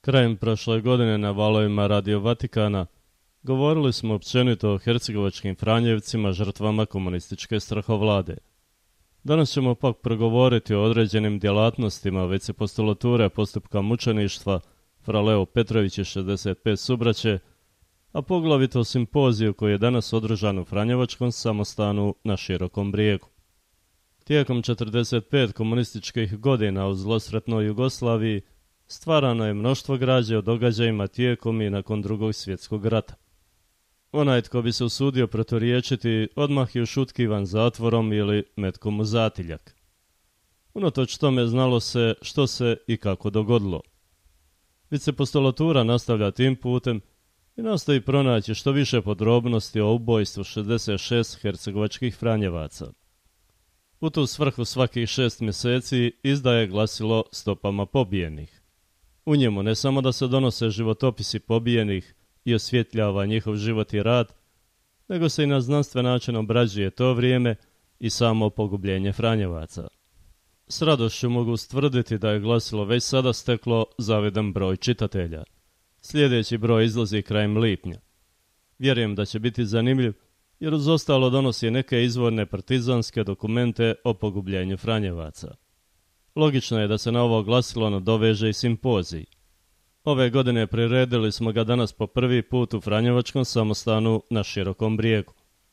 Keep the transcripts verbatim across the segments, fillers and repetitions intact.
Krajem prošle godine na valovima Radio Vatikana govorili smo općenito o hercegovačkim Franjevcima, žrtvama komunističke strahovlade. Danas ćemo pak progovoriti o određenim djelatnostima već postulature postupka mučeništva Fra Leo Petrović i šezdeset pet subraće, a poglavito o simpoziju koji je danas održan u Franjevačkom samostanu na Širokom Brijegu. Tijekom četrdeset pet komunističkih godina u zlosretnoj Jugoslaviji stvarano je mnoštvo građe o događajima tijekom i nakon Drugog svjetskog rata. Onaj tko bi se usudio proturječiti odmah je ušutkivan zatvorom ili metkom u zatiljak. Unatoč tome znalo se što se i kako dogodilo. Vicepostulatura nastavlja tim putem i nastoji pronaći što više podrobnosti o ubojstvu šezdeset šest hercegovačkih Franjevaca. U tu svrhu svakih šest mjeseci izdaje glasilo Stopama pobijenih. U njemu ne samo da se donose životopisi pobijenih i osvjetljava njihov život i rad, nego se i na znanstven način obrađuje to vrijeme i samo pogubljenje Franjevaca. S radošću mogu ustvrditi da je glasilo već sada steklo zavidan broj čitatelja. Sljedeći broj izlazi krajem lipnja. Vjerujem da će biti zanimljiv, jer uz ostalo donosi neke izvorne partizanske dokumente o pogubljenju Franjevaca. Logično je da se na ovo glasilo nadoveže i simpozij. Ove godine priredili smo ga danas po prvi put u Franjevačkom samostanu na Širokom Brijegu.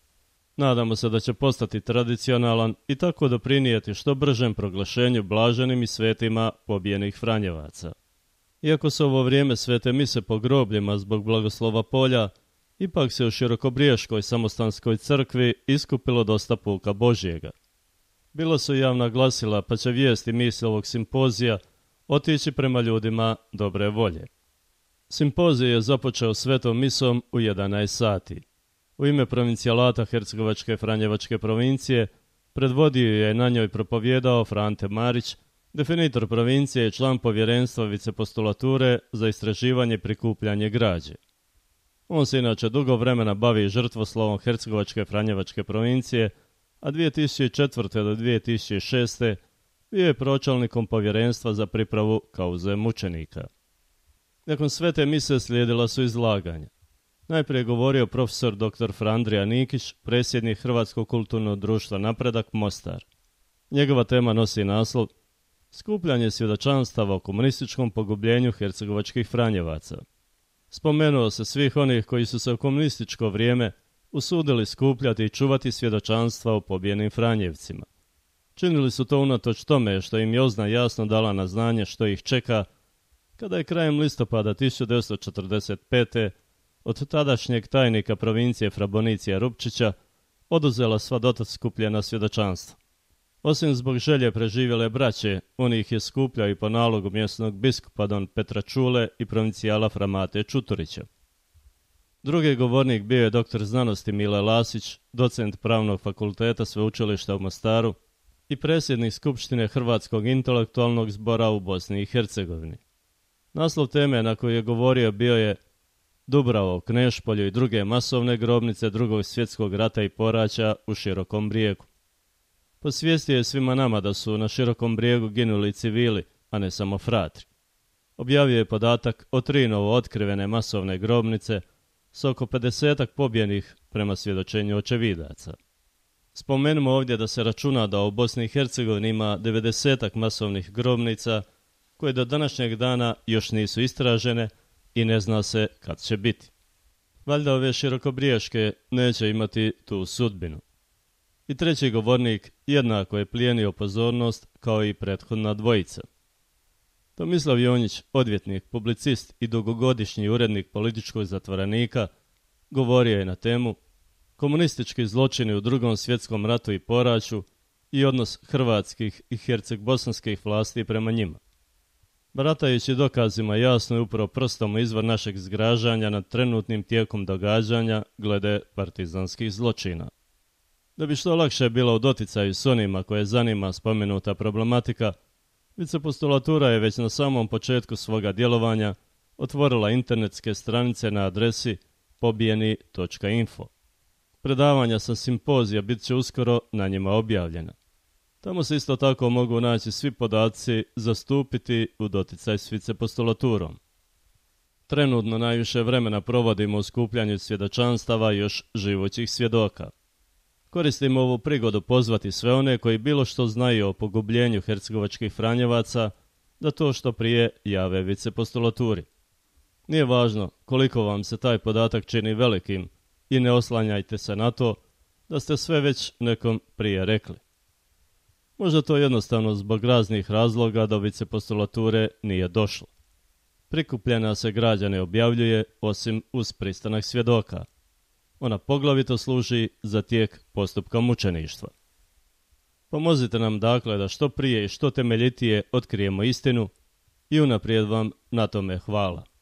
Nadamo se da će postati tradicionalan i tako doprinijeti što bržem proglašenju blaženim i svetima pobijenih Franjevaca. Iako se ovo vrijeme svete mise po grobljima zbog blagoslova polja, ipak se u Širokobriješkoj samostanskoj crkvi iskupilo dosta puka Božjega. Bilo su javna glasila, pa će vijesti misli ovog simpozija otići prema ljudima dobre volje. Simpozij je započeo svetom misom u jedanaest sati. U ime provincijalata Hercegovačke Franjevačke provincije predvodio je na njoj propovjedao Frante Marić, definitor provincije i član povjerenstva vicepostulature za istraživanje i prikupljanje građe. On se inače dugo vremena bavi žrtvoslovom Hercegovačke Franjevačke provincije, a dvije tisuće četvrte. do dvije tisuće šeste. bio je pročelnikom povjerenstva za pripravu kauze mučenika. Nakon svete mise slijedila su izlaganja. Najprije govorio profesor doktor Frandrija Nikić, predsjednik Hrvatskog kulturnog društva Napredak Mostar. Njegova tema nosi naslov Skupljanje svjedočanstava o komunističkom pogubljenju hercegovačkih Franjevaca. Spomenuo se svih onih koji su se u komunističko vrijeme usudili skupljati i čuvati svjedočanstva o pobijenim Franjevcima. Činili su to unatoč tome što im je OZNA jasno dala na znanje što ih čeka, kada je krajem listopada tisuću devetsto četrdeset pete. od tadašnjeg tajnika provincije Fra Bonicija Rupčića oduzela sva dotad skupljena svjedočanstva. Osim zbog želje preživjele braće, on ih je skupljao i po nalogu mjesnog biskupa Don Petra Čule i provincijala Fra Mate Čuturića. Drugi govornik bio je doktor znanosti Mile Lasić, docent Pravnog fakulteta Sveučilišta u Mostaru i predsjednik Skupštine Hrvatskog intelektualnog zbora u Bosni i Hercegovini. Naslov teme na koju je govorio bio je Dubravo, Knešpolje i druge masovne grobnice Drugog svjetskog rata i poraća u Širokom Brijegu. Posvijestio je svima nama da su na Širokom Brijegu ginuli civili, a ne samo fratri. Objavio je podatak o tri novo otkrivene masovne grobnice s oko pedesetak pobijenih prema svjedočenju očevidaca. Spomenimo ovdje da se računa da u Bosni i Hercegovini ima devedesetak masovnih grobnica koje do današnjeg dana još nisu istražene i ne zna se kad će biti. Valjda ove širokobriješke neće imati tu sudbinu. I treći govornik jednako je plijenio pozornost kao i prethodna dvojica. Tomislav Jonjić, odvjetnik, publicist i dugogodišnji urednik političkog zatvorenika, govorio je na temu Komunistički zločini u Drugom svjetskom ratu i poraću i odnos hrvatskih i herceg-bosanskih vlasti prema njima. Baratajući dokazima jasno je upravo prstom izvor našeg zgražanja nad trenutnim tijekom događanja glede partizanskih zločina. Da bi što lakše bilo u doticaju s onima koje zanima spomenuta problematika, vicepostulatura je već na samom početku svoga djelovanja otvorila internetske stranice na adresi pobijeni točka info. Predavanja sa simpozija bit će uskoro na njima objavljena. Tamo se isto tako mogu naći svi podaci za stupiti u doticaj s vicepostulaturom. Trenutno najviše vremena provodimo u skupljanju svjedočanstava još živućih svjedoka. Koristimo ovu prigodu pozvati sve one koji bilo što znaju o pogubljenju hercegovačkih Franjevaca da to što prije jave vicepostulaturi. Nije važno koliko vam se taj podatak čini velikim i ne oslanjajte se na to da ste sve već nekom prije rekli. Možda to jednostavno zbog raznih razloga do vicepostulature nije došlo. Prikupljena se građa ne objavljuje osim uz pristanak svjedoka. Ona poglavito služi za tijek postupka mučeništva. Pomozite nam dakle da što prije i što temeljitije otkrijemo istinu i unaprijed vam na tome hvala.